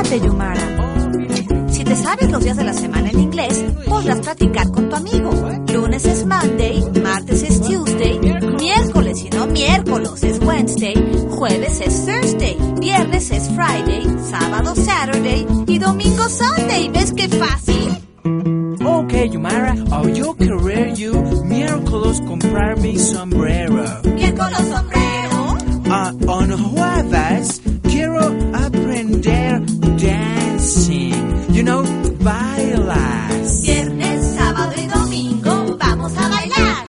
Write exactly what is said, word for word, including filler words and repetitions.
Prepárate, Yumara. Si te sabes los días de la semana en inglés, podrás practicar con tu amigo. Lunes es Monday, martes es Tuesday, miércoles y no miércoles es Wednesday, jueves es Thursday, viernes es Friday, sábado Saturday y domingo Sunday. ¿Ves qué fácil? Okay, Yumara, I'll yo querer you miércoles comprar mi sombrero. Miércoles